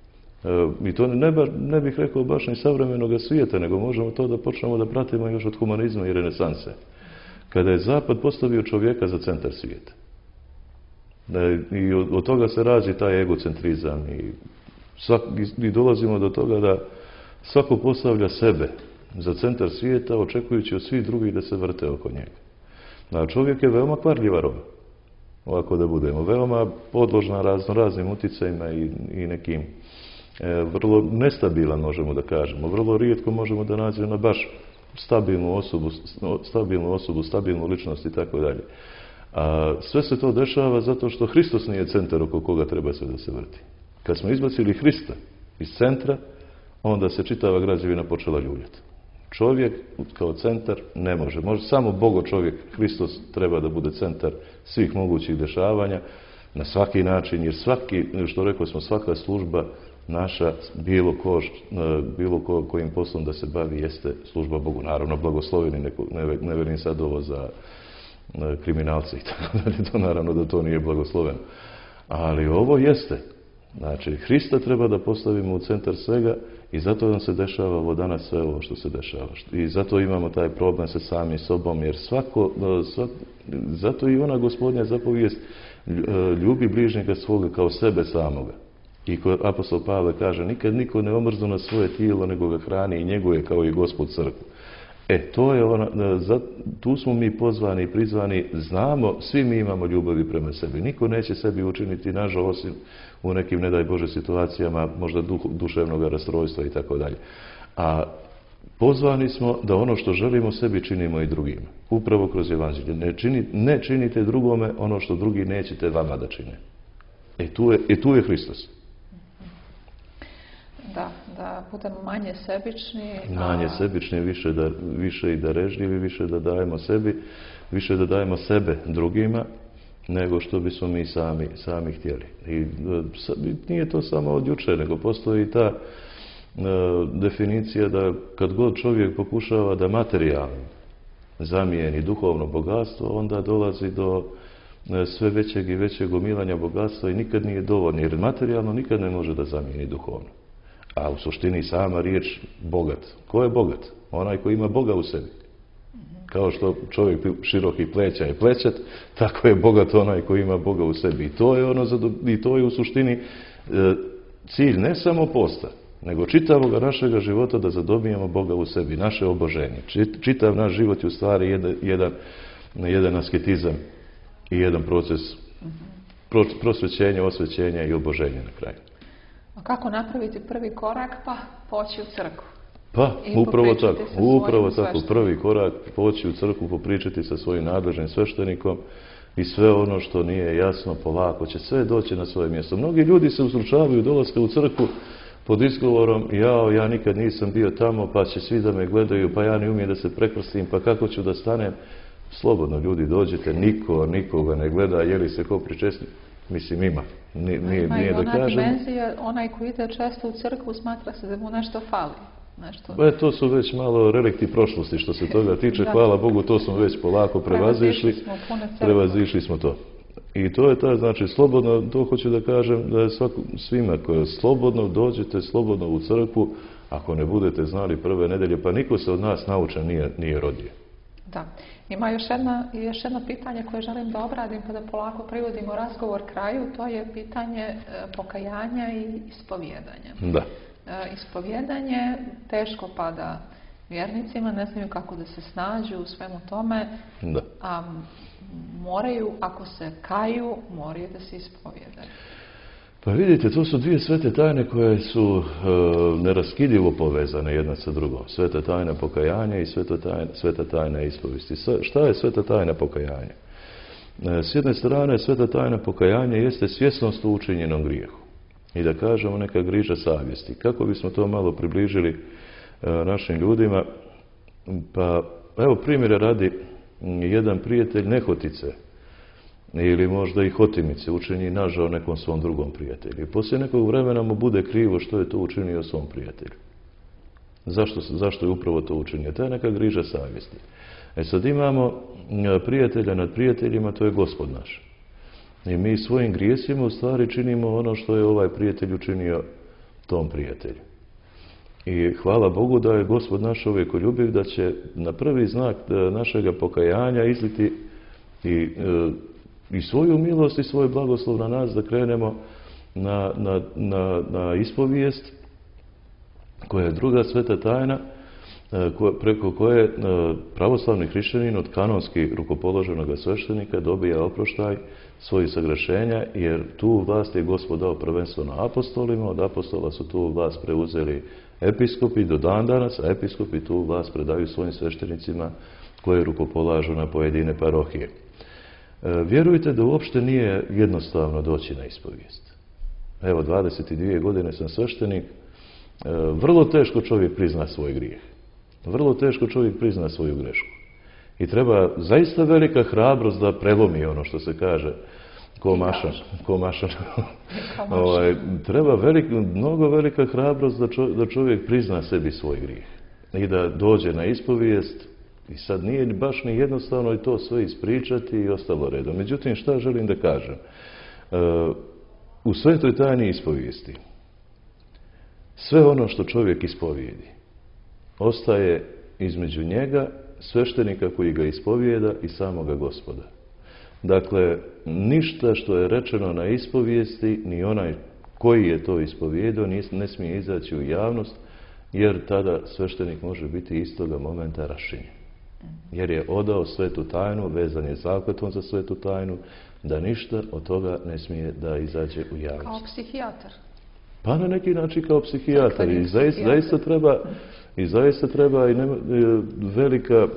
I to ne, ne bih rekao baš ni savremenog svijeta, nego možemo to da počnemo da pratimo još od humanizma i renesanse. Kada je Zapad postavio čovjeka za centar svijeta. I od, od toga se razi taj egocentrizam i, svak, i dolazimo do toga da svako postavlja sebe za centar svijeta očekujući od svih drugih da se vrte oko njega. A čovjek je veoma kvarljiva roba. Ovako da budemo. Veoma podložna razno raznim uticajima i, i nekim e, vrlo nestabilan možemo da kažemo. Vrlo rijetko možemo da nađemo na baš stabilnu osobu, stabilnu osobu, stabilnu ličnost i tako dalje. A sve se to dešava zato što Hristos nije centar oko koga treba se da se vrti. Kad smo izbacili Hrista iz centra, onda se čitava građevina počela ljuljati. Čovjek kao centar ne može. Može samo Bogo čovjek, Hristos treba da bude centar svih mogućih dešavanja na svaki način, jer svaki, što rekao smo, svaka služba naša, bilo ko, bilo ko kojim poslom da se bavi, jeste služba Bogu. Naravno, blagosloveni, neko, ne, ne verim sad ovo za kriminalce i tako dalje, to naravno da to nije blagosloveno. Ali ovo jeste. Znači, Hrista treba da postavimo u centar svega i zato nam se dešava ovo danas sve ovo što se dešava. I zato imamo taj problem sa samim sobom, jer svako, svak, zato i ona Gospodnja zapovijest ljubi bližnjega svoga kao sebe samoga. I apostol Pavle kaže, nikad niko ne omrznu na svoje tijelo, nego ga hrani i njeguje kao i Gospod crkvu. E, to je ona, tu smo mi pozvani i prizvani, znamo, svi mi imamo ljubavi prema sebi. Niko neće sebi učiniti nažal osim u nekim, ne daj Bože, situacijama, možda duh, duševnog rastrojstva i tako dalje. A pozvani smo da ono što želimo sebi činimo i drugima. Upravo kroz evanđelje. Ne, čini, ne činite drugome ono što drugi nećete vama da čine. E tu je, e tu je Hristos. Da, da budemo manje sebični. Manje a... sebični, više, da, više i darežljivi, više da dajemo sebi, više da dajemo sebe drugima, nego što bismo mi sami, sami htjeli. I nije to samo od juče, nego postoji ta e, definicija da kad god čovjek pokušava da materijalno zamijeni duhovno bogatstvo, onda dolazi do e, sve većeg i većeg gomilanja bogatstva i nikad nije dovoljno, jer materijalno nikad ne može da zamijeni duhovno. A u suštini sama riječ bogat. Ko je bogat? Onaj koji ima Boga u sebi. Kao što čovjek širokih pleća je plećat, tako je bogat onaj koji ima Boga u sebi. I to je, ono, i to je u suštini e, cilj ne samo posta, nego čitavoga našega života da zadobijemo Boga u sebi, naše oboženje. Čitav naš život je u stvari jedan, jedan, jedan asketizam i jedan proces prosvećenja, osvećenja i oboženja na kraju. A kako napraviti prvi korak? Pa poći u crkvu. Pa, upravo tako. Upravo tako. Prvi korak, poći u crkvu, popričati sa svojim nadležnim sveštenikom i sve ono što nije jasno, polako će sve doći na svoje mjesto. Mnogi ljudi se ustručavaju dolaska u crkvu pod izgovorom, jao, ja nikad nisam bio tamo, pa će svi da me gledaju, pa ja ne umijem da se prekrstim, pa kako ću da stanem. slobodno ljudi dođete, niko nikoga ne gleda, je li se ko pričesti, mislim ima. Nije, nije, ima nije i da ona kažem. dimenzija, onaj koji ide često u crkvu smatra se da mu nešto fali. Nešto... E, to su već malo relikti prošlosti što se toga tiče, hvala Bogu, to smo već polako prevazišli, prevazišli smo to. I to je ta, znači, slobodno, to hoću da kažem, da je svako, svima koje slobodno dođete, slobodno u crkvu, ako ne budete znali prve nedelje, pa niko se od nas naučen nije, nije rodio. Da. Ima još, jedna, još jedno pitanje koje želim da obradim pa da polako privodimo razgovor kraju, to je pitanje e, pokajanja i ispovjedanja. Da. E, ispovjedanje teško pada vjernicima, ne znaju kako da se snađu u svemu tome, da. A moraju, ako se kaju, moraju da se ispovjedaju. Pa vidite, to su dvije svete tajne koje su e, neraskidivo povezane jedna sa drugom. Sveta tajna pokajanja i sveta tajna, sveta tajna ispovesti. Šta je sveta tajna pokajanja? E, s jedne strane, sveta tajna pokajanja jeste svjesnost u učinjenom grijehu. I da kažemo neka griža savjesti. Kako bismo to malo približili e, našim ljudima? Pa, evo primjera radi, jedan prijatelj nehotice ili možda i hotimice učini nažao nekom svom drugom prijatelju. I poslije nekog vremena mu bude krivo što je to učinio svom prijatelju. Zašto, zašto je upravo to učinio? To je neka griža savjesti. E sad imamo prijatelja nad prijateljima, to je Gospod naš. I mi svojim grijesima u stvari činimo ono što je ovaj prijatelj učinio tom prijatelju. I hvala Bogu da je Gospod naš čovjekoljubiv, da će na prvi znak našega pokajanja izliti i i svoju milost i svoj blagoslov na nas da krenemo na, na, na, na ispovijest koja je druga sveta tajna preko koje pravoslavni hrišćanin od kanonski rukopoloženog sveštenika dobija oproštaj svojih sagrešenja, jer tu vlast je Gospod dao prvenstveno apostolima, od apostola su tu vlast preuzeli episkopi do dan danas, a episkopi tu vlast predaju svojim sveštenicima koje rukopolažu na pojedine parohije. Vjerujte da uopšte nije jednostavno doći na ispovijest. Evo, dvadeset dvije godine sam sveštenik, vrlo teško čovjek prizna svoj grijeh. Vrlo teško čovjek prizna svoju grešku. I treba zaista velika hrabrost da prelomi ono što se kaže ko mašan. Ko mašan. ovaj, treba velik, mnogo velika hrabrost da, čo, da čovjek prizna sebi svoj grijeh. I da dođe na ispovijest. I sad nije baš ni jednostavno i to sve ispričati i ostalo redom. Međutim, šta želim da kažem? U svetoj tajni ispovijesti sve ono što čovjek ispovijedi ostaje između njega, sveštenika koji ga ispovijeda i samoga Gospoda. Dakle, ništa što je rečeno na ispovijesti, ni onaj koji je to ispovijedao, ne smije izaći u javnost, jer tada sveštenik može biti istoga momenta raščinjen. Jer je odao svetu tajnu, vezan je zakletvom za svetu tajnu, da ništa od toga ne smije da izađe u javnost. Kao psihijatar. Pa na neki način kao psihijatar. I zaista, zaista treba, i zaista treba i nema, velika e,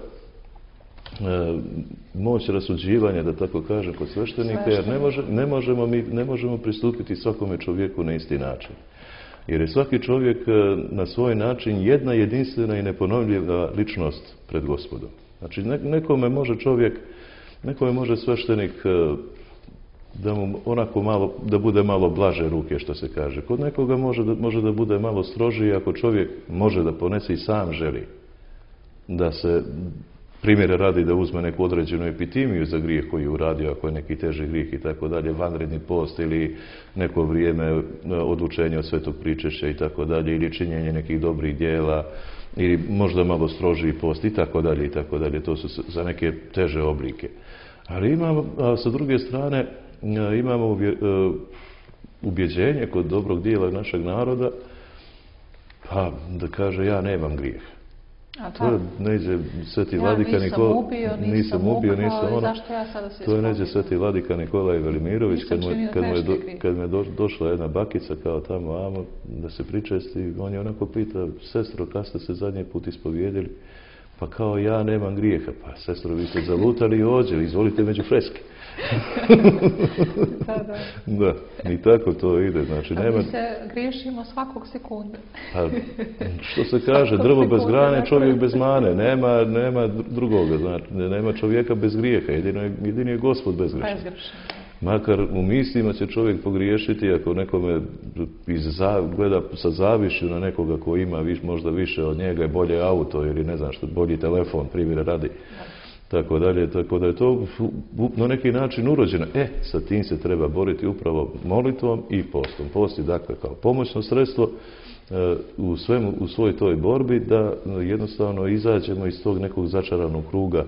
moć rasuđivanja, da tako kažem, kod sveštenika, jer ne, može, ne, možemo mi, ne možemo pristupiti svakome čovjeku na isti način. Jer je svaki čovjek na svoj način jedna jedinstvena i neponovljiva ličnost pred Gospodom. Znači, nekome može čovjek, nekome može sveštenik da mu onako malo, da bude malo blaže ruke, što se kaže. Kod nekoga može da, može da bude malo strožiji, ako čovjek može da ponese i sam želi da se, primjere radi, da uzme neku određenu epitimiju za grijeh koji je uradio, ako je neki teži grijeh i tako dalje, vanredni post ili neko vrijeme odučenja od svetog pričešća i tako dalje, ili činjenje nekih dobrih djela, ili možda malo strožiji post i tako dalje i tako dalje. To su za neke teže oblike. Ali imamo, a sa druge strane, imamo ubjeđenje kod dobrog dijela našeg naroda, pa da kaže ja nemam grijeh. A to ne ide Sveti ja Vladika Nikola, nisam ubio, nisam, nisam ubio, nisam ono. Zašto ja sada se to ne ide Sveti Vladika Nikolaj Velimirović, kad mu, kad mu je do, kad mu je do, došla jedna bakica kao tamo amo da se pričesti, on je onako pita, sestro, kad ste se zadnji put ispovijedili? Pa kao ja nemam grijeha. Pa sestro, vi ste zalutali i ođeli, izvolite među freske. Da, da. Da, i tako to ide. Znači, A nema... mi se griješimo svakog sekunde. Pa, što se kaže, drvo bez grane, čovjek bez mane. Nema, nema drugoga, znači, nema čovjeka bez grijeha. Jedino je, jedini je Gospod bezgrešan. Bezgrešan. Makar u mislima će čovjek pogriješiti ako nekome iz za, gleda sa zavišću na nekoga ko ima viš, možda više od njega je bolje auto ili ne znam što, bolji telefon, primjera radi. Tako dalje, tako da je to na neki način urođeno. E, sa tim se treba boriti upravo molitvom i postom. Post je dakle kao pomoćno sredstvo u, svemu, u svoj toj borbi da jednostavno izađemo iz tog nekog začaranog kruga,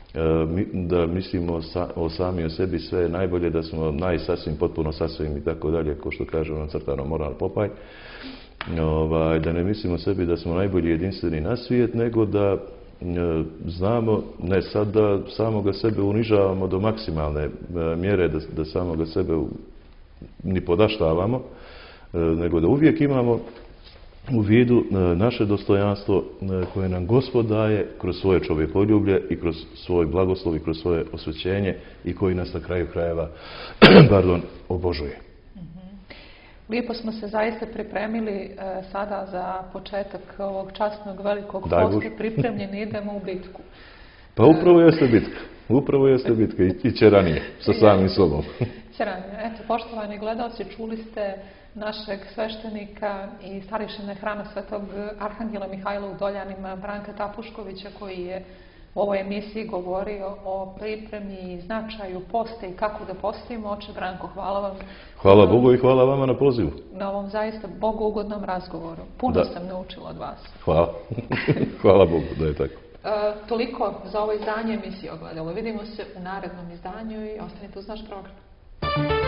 da mislimo o sami o sebi sve najbolje, da smo najsasvim, potpuno sasvim i tako dalje, kao što kaže on crtano moral Popaj. Ovaj, da ne mislimo o sebi da smo najbolji jedinstveni na svijet, nego da znamo ne sad da samoga sebe unižavamo do maksimalne mjere, da, da samoga sebe ni podaštavamo, nego da uvijek imamo u vidu naše dostojanstvo koje nam Gospod daje kroz svoje čovjekoljublje i kroz svoj blagoslov i kroz svoje osvećenje i koji nas na kraju krajeva pardon, obožuje. Lijepo smo se zaista pripremili e, sada za početak ovog časnog velikog Daj posta, pripremljeni idemo u bitku. Pa upravo jeste bitka, upravo jeste bitka i, i će ranije sa samim sobom. Će ranije. Eto, poštovani gledalci, čuli ste našeg sveštenika i starešine Hrama Svetog Arhangela Mihajla u Doljanima, Branka Tapuškovića, koji je u ovoj emisiji govorio o pripremi i značaju posta i kako da postimo. Oče Branko, hvala vam. Hvala Bogu i hvala vama na pozivu. Na ovom zaista bogougodnom razgovoru. Puno da. sam naučila od vas. Hvala. Hvala Bogu da je tako. E, toliko za ovo izdanje emisije Ogledalo. Vidimo se u narednom izdanju i ostanite uz naš program.